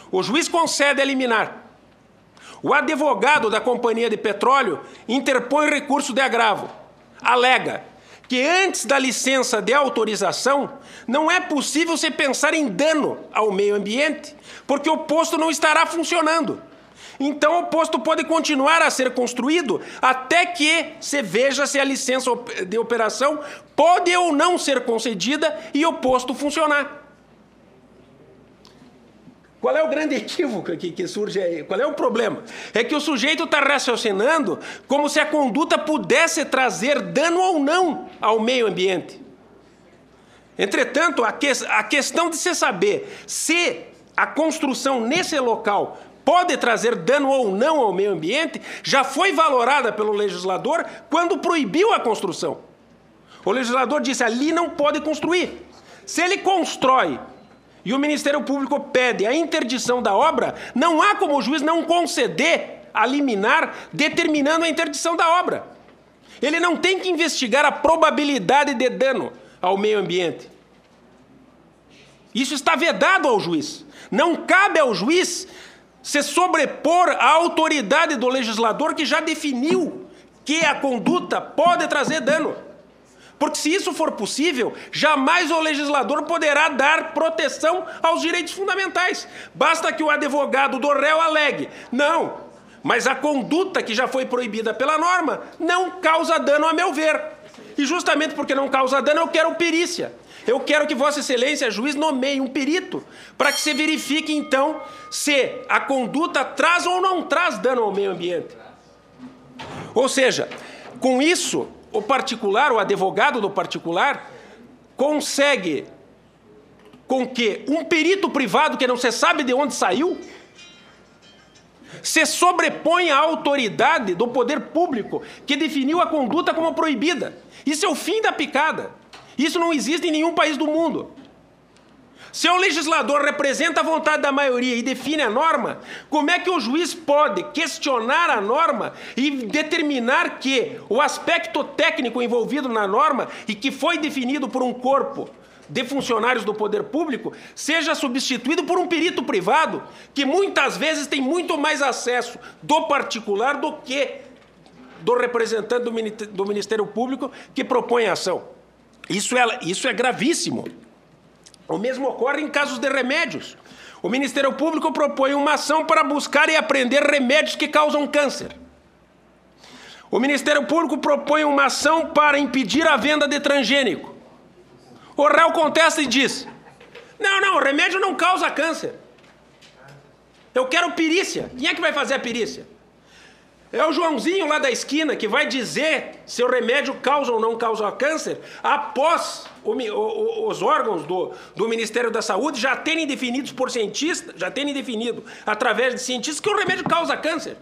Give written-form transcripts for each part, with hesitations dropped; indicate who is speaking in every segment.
Speaker 1: O juiz concede a liminar. O advogado da companhia de petróleo interpõe recurso de agravo. Alega que antes da licença de autorização não é possível se pensar em dano ao meio ambiente, porque o posto não estará funcionando. Então o posto pode continuar a ser construído até que se veja se a licença de operação pode ou não ser concedida e o posto funcionar. Qual é o grande equívoco que surge aí? Qual é o problema? É que o sujeito está raciocinando como se a conduta pudesse trazer dano ou não ao meio ambiente. Entretanto, a questão de se saber se a construção nesse local pode trazer dano ou não ao meio ambiente já foi valorada pelo legislador quando proibiu a construção. O legislador disse, ali não pode construir. Se ele constrói e o Ministério Público pede a interdição da obra, não há como o juiz não conceder a liminar determinando a interdição da obra. Ele não tem que investigar a probabilidade de dano ao meio ambiente. Isso está vedado ao juiz. Não cabe ao juiz se sobrepor à autoridade do legislador que já definiu que a conduta pode trazer dano. Porque se isso for possível, jamais o legislador poderá dar proteção aos direitos fundamentais. Basta que o advogado do réu alegue, não, mas a conduta que já foi proibida pela norma não causa dano a meu ver. E justamente porque não causa dano, eu quero perícia. Eu quero que Vossa Excelência, juiz, nomeie um perito para que se verifique, então, se a conduta traz ou não traz dano ao meio ambiente. Ou seja, com isso, o particular, o advogado do particular, consegue com que um perito privado, que não se sabe de onde saiu, se sobrepõe à autoridade do poder público que definiu a conduta como proibida. Isso é o fim da picada. Isso não existe em nenhum país do mundo. Se o legislador representa a vontade da maioria e define a norma, como é que o juiz pode questionar a norma e determinar que o aspecto técnico envolvido na norma e que foi definido por um corpo de funcionários do poder público seja substituído por um perito privado que muitas vezes tem muito mais acesso do particular do que do representante do Ministério Público que propõe a ação? Isso é gravíssimo. O mesmo ocorre em casos de remédios. O Ministério Público propõe uma ação para buscar e apreender remédios que causam câncer. O Ministério Público propõe uma ação para impedir a venda de transgênico. O réu contesta e diz, não, o remédio não causa câncer. Eu quero perícia. Quem é que vai fazer a perícia? É o Joãozinho lá da esquina que vai dizer se o remédio causa ou não causa câncer após os órgãos do Ministério da Saúde já terem definido por cientistas, já terem definido através de cientistas que o remédio causa câncer.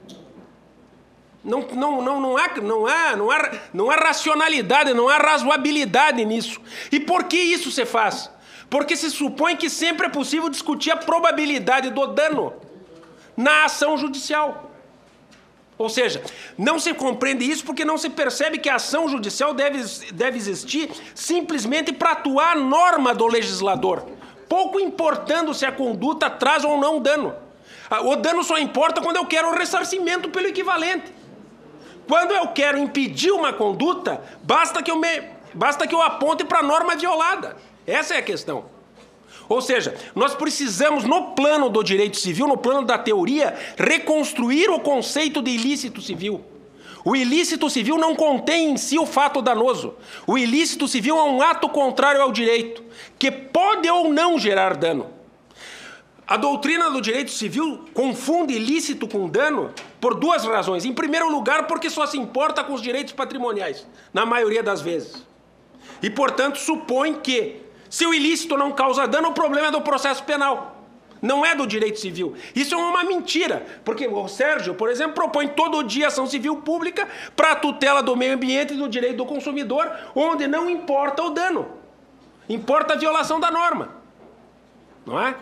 Speaker 1: Não há racionalidade, não há razoabilidade nisso. E por que isso se faz? Porque se supõe que sempre é possível discutir a probabilidade do dano na ação judicial. Ou seja, não se compreende isso porque não se percebe que a ação judicial deve existir simplesmente para atuar a norma do legislador, pouco importando se a conduta traz ou não dano. O dano só importa quando eu quero o ressarcimento pelo equivalente. Quando eu quero impedir uma conduta, basta que eu aponte para a norma violada. Essa é a questão. Ou seja, nós precisamos, no plano do direito civil, no plano da teoria, reconstruir o conceito de ilícito civil. O ilícito civil não contém em si o fato danoso. O ilícito civil é um ato contrário ao direito, que pode ou não gerar dano. A doutrina do direito civil confunde ilícito com dano por duas razões. Em primeiro lugar, porque só se importa com os direitos patrimoniais, na maioria das vezes. E, portanto, supõe que se o ilícito não causa dano, o problema é do processo penal, não é do direito civil. Isso é uma mentira, porque o Sérgio, por exemplo, propõe todo dia ação civil pública para a tutela do meio ambiente e do direito do consumidor, onde não importa o dano, importa a violação da norma. Não é?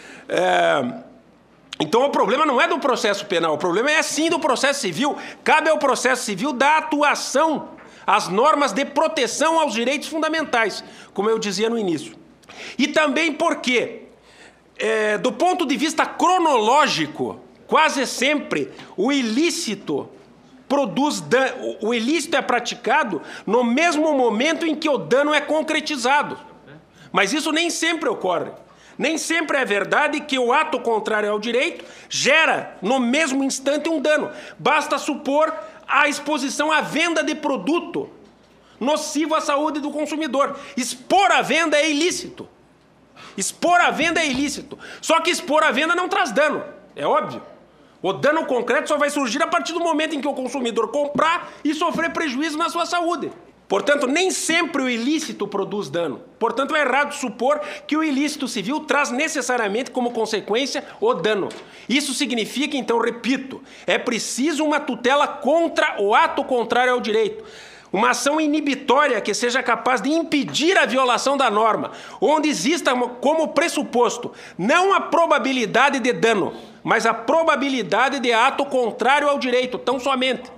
Speaker 1: Então o problema não é do processo penal, o problema é sim do processo civil. Cabe ao processo civil da atuação as normas de proteção aos direitos fundamentais, como eu dizia no início. E também porque do ponto de vista cronológico, quase sempre o ilícito produz dano, o ilícito é praticado no mesmo momento em que o dano é concretizado. Mas isso nem sempre ocorre. Nem sempre é verdade que o ato contrário ao direito gera no mesmo instante um dano. Basta supor a exposição à venda de produto nocivo à saúde do consumidor. Expor a venda é ilícito. Expor a venda é ilícito. Só que expor a venda não traz dano, é óbvio. O dano concreto só vai surgir a partir do momento em que o consumidor comprar e sofrer prejuízo na sua saúde. Portanto, nem sempre o ilícito produz dano. Portanto, é errado supor que o ilícito civil traz necessariamente como consequência o dano. Isso significa, então, repito, é preciso uma tutela contra o ato contrário ao direito. Uma ação inibitória que seja capaz de impedir a violação da norma, onde exista como pressuposto não a probabilidade de dano, mas a probabilidade de ato contrário ao direito, tão somente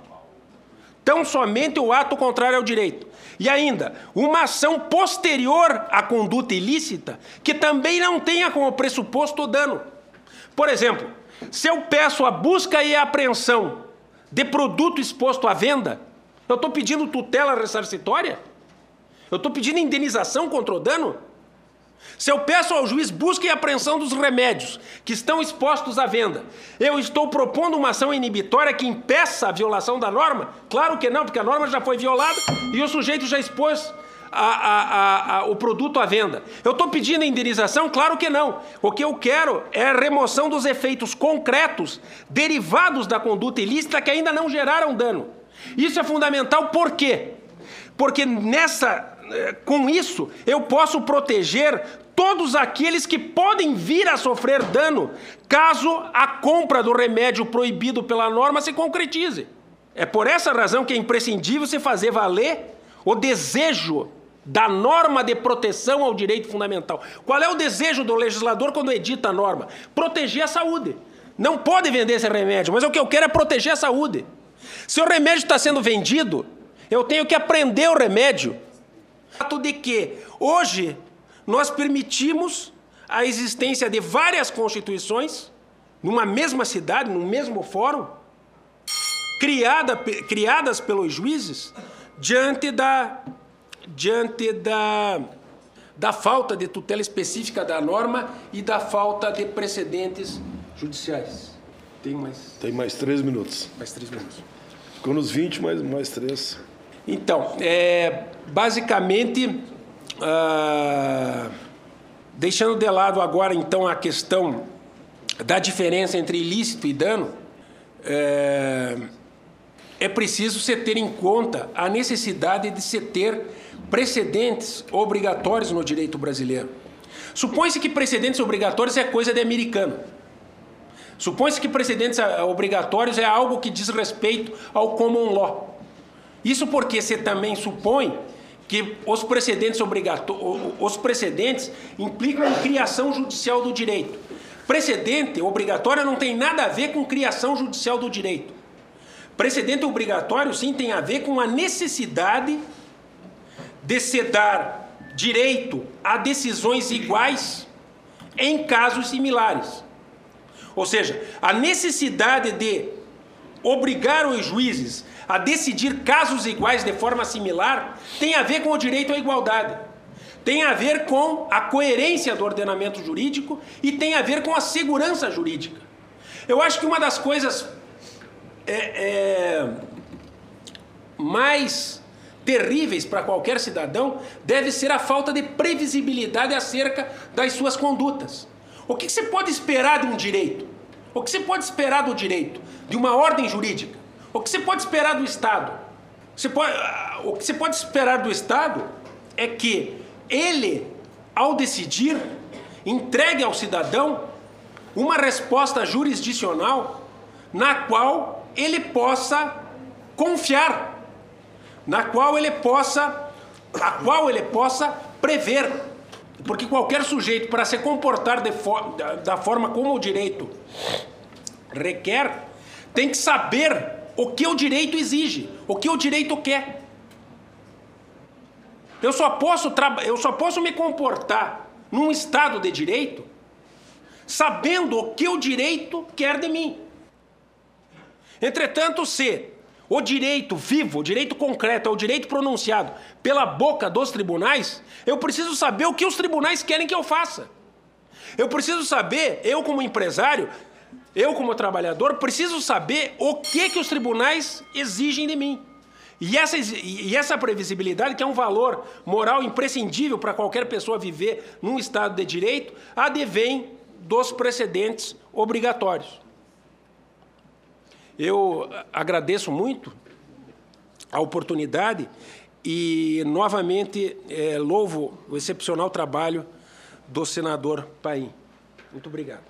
Speaker 1: o ato contrário ao direito. E ainda, uma ação posterior à conduta ilícita que também não tenha como pressuposto o dano. Por exemplo, se eu peço a busca e a apreensão de produto exposto à venda, eu estou pedindo tutela ressarcitória? Eu estou pedindo indenização contra o dano? Se eu peço ao juiz busca e apreensão dos remédios que estão expostos à venda, eu estou propondo uma ação inibitória que impeça a violação da norma? Claro que não, porque a norma já foi violada e o sujeito já expôs o produto à venda. Eu estou pedindo indenização? Claro que não. O que eu quero é a remoção dos efeitos concretos derivados da conduta ilícita que ainda não geraram dano. Isso é fundamental, por quê? Porque com isso eu posso proteger todos aqueles que podem vir a sofrer dano caso a compra do remédio proibido pela norma se concretize. É por essa razão que é imprescindível se fazer valer o desejo da norma de proteção ao direito fundamental. Qual é o desejo do legislador quando edita a norma? Proteger a saúde. Não pode vender esse remédio, mas o que eu quero é proteger a saúde. Se o remédio está sendo vendido, eu tenho que apreender o remédio. O fato de que hoje nós permitimos a existência de várias constituições numa mesma cidade, num mesmo fórum, criadas pelos juízes diante da falta de tutela específica da norma e da falta de precedentes judiciais.
Speaker 2: Tem mais 3 minutos.
Speaker 1: Mais 3 minutos.
Speaker 2: Ficou nos 20, mais 3.
Speaker 1: Então, basicamente, deixando de lado agora, então, a questão da diferença entre ilícito e dano, é preciso se ter em conta a necessidade de se ter precedentes obrigatórios no direito brasileiro. Supõe-se que precedentes obrigatórios é coisa de americano. Supõe-se que precedentes obrigatórios é algo que diz respeito ao common law. Isso porque você também supõe que os precedentes implicam a criação judicial do direito. Precedente obrigatório não tem nada a ver com criação judicial do direito. Precedente obrigatório, sim, tem a ver com a necessidade de se dar direito a decisões iguais em casos similares. Ou seja, a necessidade de obrigar os juízes a decidir casos iguais de forma similar tem a ver com o direito à igualdade, tem a ver com a coerência do ordenamento jurídico e tem a ver com a segurança jurídica. Eu acho que uma das coisas mais terríveis para qualquer cidadão deve ser a falta de previsibilidade acerca das suas condutas. O que você pode esperar de um direito? O que você pode esperar do direito? De uma ordem jurídica? O que você pode esperar do Estado? O que você pode esperar do Estado é que ele, ao decidir, entregue ao cidadão uma resposta jurisdicional na qual ele possa confiar, a qual ele possa prever. Porque qualquer sujeito, para se comportar da forma como o direito requer, tem que saber o que o direito exige, o que o direito quer. Eu só posso me comportar num Estado de direito sabendo o que o direito quer de mim. Entretanto, se o direito vivo, o direito concreto, é o direito pronunciado pela boca dos tribunais, eu preciso saber o que os tribunais querem que eu faça. Eu preciso saber, eu como empresário, eu como trabalhador, preciso saber o que os tribunais exigem de mim. E essa previsibilidade, que é um valor moral imprescindível para qualquer pessoa viver num Estado de direito, advém dos precedentes obrigatórios. Eu agradeço muito a oportunidade e, novamente, louvo o excepcional trabalho do senador Paim. Muito obrigado.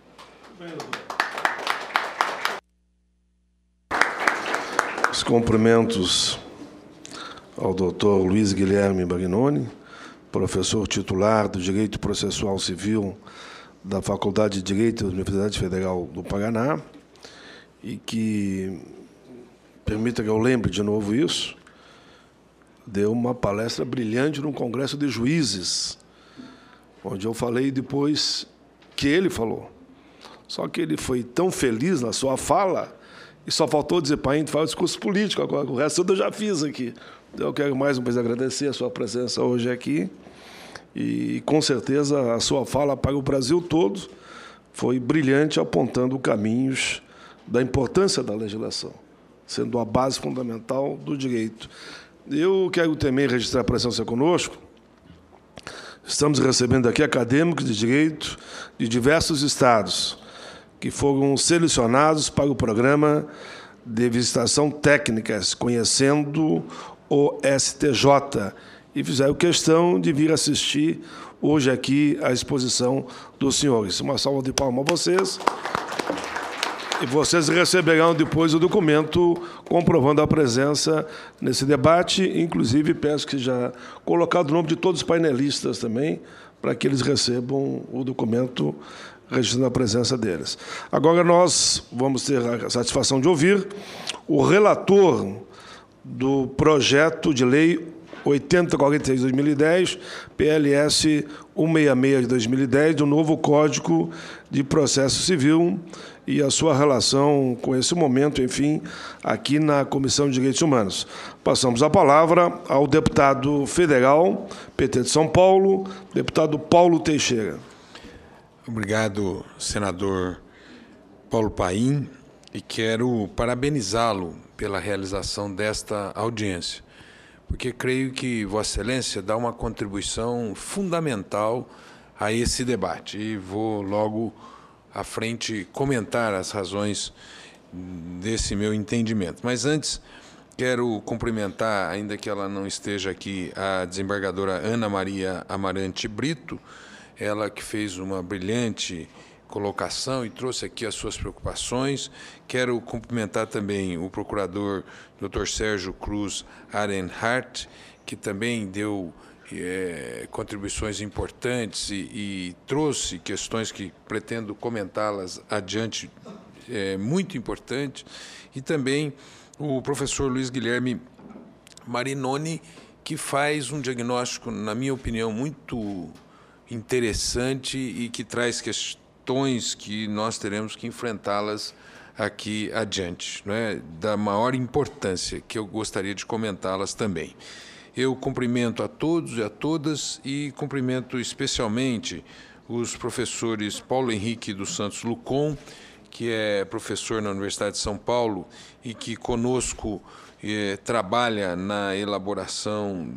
Speaker 2: Os cumprimentos ao doutor Luiz Guilherme Marinoni, professor titular do Direito Processual Civil da Faculdade de Direito da Universidade Federal do Paraná, e que, permita que eu lembre de novo isso, deu uma palestra brilhante num congresso de juízes, onde eu falei depois que ele falou. Só que ele foi tão feliz na sua fala, e só faltou dizer, Paim, fala discurso político agora, o resto eu já fiz aqui. Eu quero mais uma vez agradecer a sua presença hoje aqui, e com certeza a sua fala para o Brasil todo foi brilhante, apontando caminhos da importância da legislação, sendo a base fundamental do direito. Eu quero também registrar a presença conosco. Estamos recebendo aqui acadêmicos de direito de diversos estados que foram selecionados para o programa de visitação técnicas, conhecendo o STJ, e fizeram questão de vir assistir hoje aqui a exposição dos senhores. Uma salva de palmas a vocês. E vocês receberão depois o documento comprovando a presença nesse debate. Inclusive, peço que já colocado o nome de todos os painelistas também, para que eles recebam o documento registrando a presença deles. Agora nós vamos ter a satisfação de ouvir o relator do projeto de lei 8046 de 2010, PLS 166 de 2010, do novo Código de Processo Civil e a sua relação com esse momento, enfim, aqui na Comissão de Direitos Humanos. Passamos a palavra ao deputado federal, PT de São Paulo, deputado Paulo Teixeira.
Speaker 3: Obrigado, senador Paulo Paim, e quero parabenizá-lo pela realização desta audiência, porque creio que Vossa Excelência dá uma contribuição fundamental a esse debate. E vou logo à frente comentar as razões desse meu entendimento. Mas antes, quero cumprimentar, ainda que ela não esteja aqui, a desembargadora Ana Maria Amarante Brito, ela que fez uma brilhante colocação e trouxe aqui as suas preocupações. Quero cumprimentar também o procurador Dr. Sérgio Cruz Arenhardt, que também deu contribuições importantes e trouxe questões que pretendo comentá-las adiante, muito importantes, e também o professor Luiz Guilherme Marinoni, que faz um diagnóstico, na minha opinião, muito interessante e que traz questões que nós teremos que enfrentá-las aqui adiante, não é? Da maior importância, que eu gostaria de comentá-las também. Eu cumprimento a todos e a todas e cumprimento especialmente os professores Paulo Henrique dos Santos Lucon, que é professor na Universidade de São Paulo e que conosco trabalha na elaboração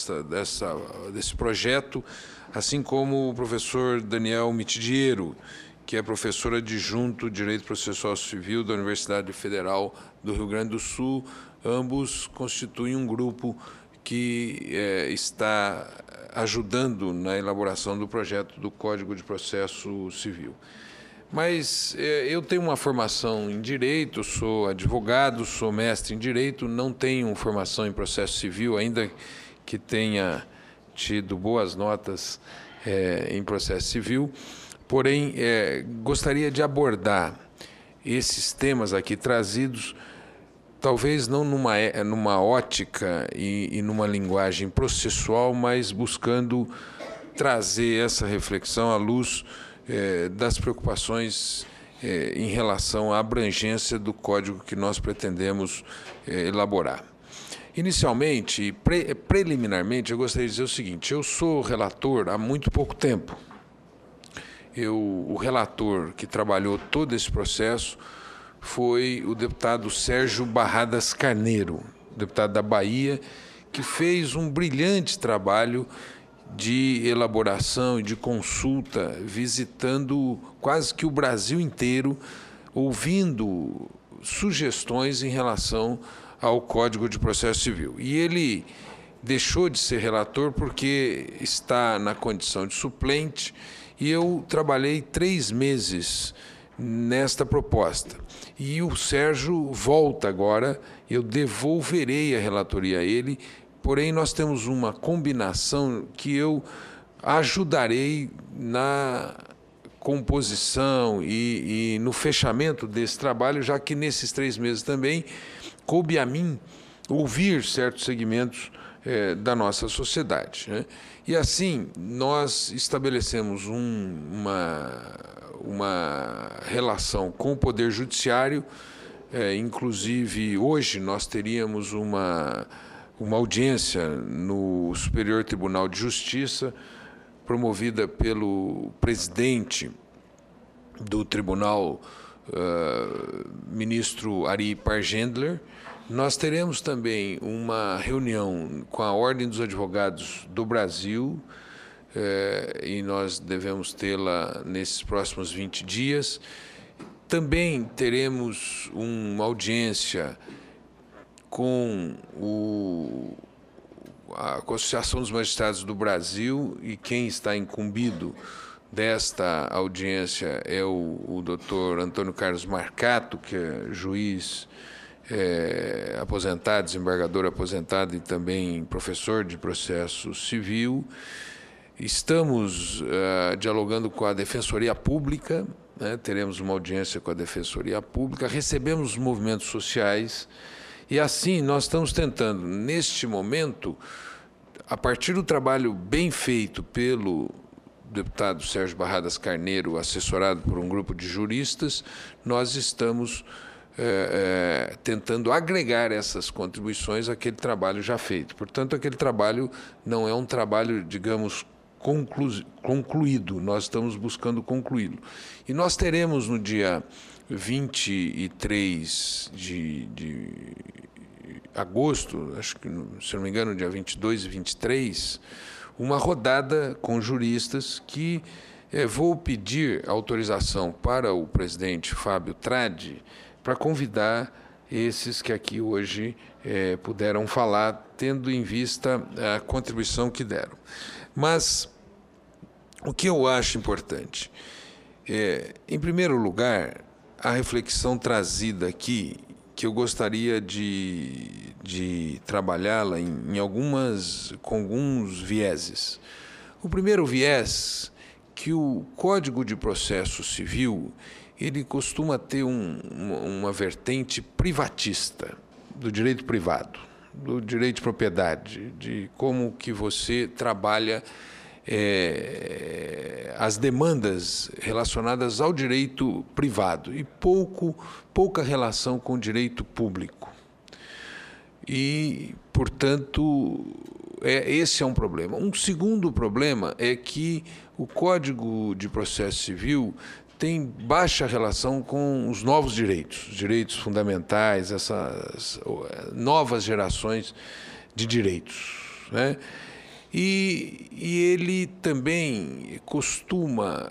Speaker 3: desse projeto, assim como o professor Daniel Mitidiero, que é professor adjunto de Direito Processual Civil da Universidade Federal do Rio Grande do Sul. Ambos constituem um grupo que está ajudando na elaboração do projeto do Código de Processo Civil. Mas eu tenho uma formação em Direito, sou advogado, sou mestre em Direito, não tenho formação em Processo Civil, ainda que tenha tido boas notas em Processo Civil. Porém, gostaria de abordar esses temas aqui trazidos, talvez não numa ótica e numa linguagem processual, mas buscando trazer essa reflexão à luz das preocupações em relação à abrangência do código que nós pretendemos elaborar. Inicialmente, preliminarmente, eu gostaria de dizer o seguinte: eu sou relator há muito pouco tempo. O relator que trabalhou todo esse processo foi o deputado Sérgio Barradas Carneiro, deputado da Bahia, que fez um brilhante trabalho de elaboração e de consulta, visitando quase que o Brasil inteiro, ouvindo sugestões em relação ao Código de Processo Civil. E ele deixou de ser relator porque está na condição de suplente, e eu trabalhei 3 meses nesta proposta. E o Sérgio volta agora, eu devolverei a relatoria a ele, porém nós temos uma combinação que eu ajudarei na composição e no fechamento desse trabalho, já que nesses 3 meses também coube a mim ouvir certos segmentos da nossa sociedade, né? E assim nós estabelecemos uma relação com o Poder Judiciário, inclusive hoje nós teríamos uma audiência no Superior Tribunal de Justiça, promovida pelo presidente do tribunal, ministro Ari Pargendler. Nós teremos também uma reunião com a Ordem dos Advogados do Brasil, e nós devemos tê-la nesses próximos 20 dias. Também teremos uma audiência com a Associação dos Magistrados do Brasil, e quem está incumbido desta audiência é o doutor Antônio Carlos Marcato, que é juiz aposentado, desembargador aposentado e também professor de processo civil. Estamos dialogando com a Defensoria Pública, né? Teremos uma audiência com a Defensoria Pública, recebemos os movimentos sociais, e assim nós estamos tentando, neste momento, a partir do trabalho bem feito pelo deputado Sérgio Barradas Carneiro, assessorado por um grupo de juristas, nós estamos tentando agregar essas contribuições àquele trabalho já feito. Portanto, aquele trabalho não é um trabalho, digamos, concluído, nós estamos buscando concluí-lo. E nós teremos no dia 23 de agosto, acho que, se não me engano, dia 22 e 23, uma rodada com juristas que vou pedir autorização para o presidente Fábio Tradi para convidar esses que aqui hoje puderam falar, tendo em vista a contribuição que deram. Mas o que eu acho importante em primeiro lugar, a reflexão trazida aqui, que eu gostaria de trabalhá-la com alguns vieses. O primeiro viés, que o Código de Processo Civil ele costuma ter uma vertente privatista, do direito privado, do direito de propriedade, de como que você trabalha as demandas relacionadas ao direito privado e pouca relação com o direito público. E, portanto, esse é um problema. Um segundo problema é que o Código de Processo Civil tem baixa relação com os novos direitos, os direitos fundamentais, essas novas gerações de direitos, né? E ele também costuma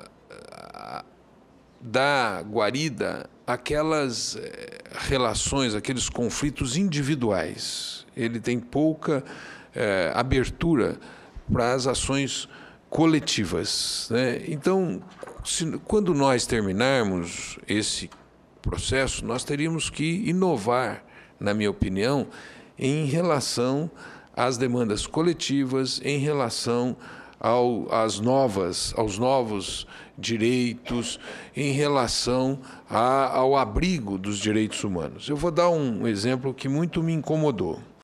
Speaker 3: dar guarida àquelas relações, aqueles conflitos individuais. Ele tem pouca abertura para as ações coletivas, né? Então, quando nós terminarmos esse processo, nós teríamos que inovar, na minha opinião, em relação às demandas coletivas, em relação aos novos direitos, em relação ao abrigo dos direitos humanos. Eu vou dar um exemplo que muito me incomodou.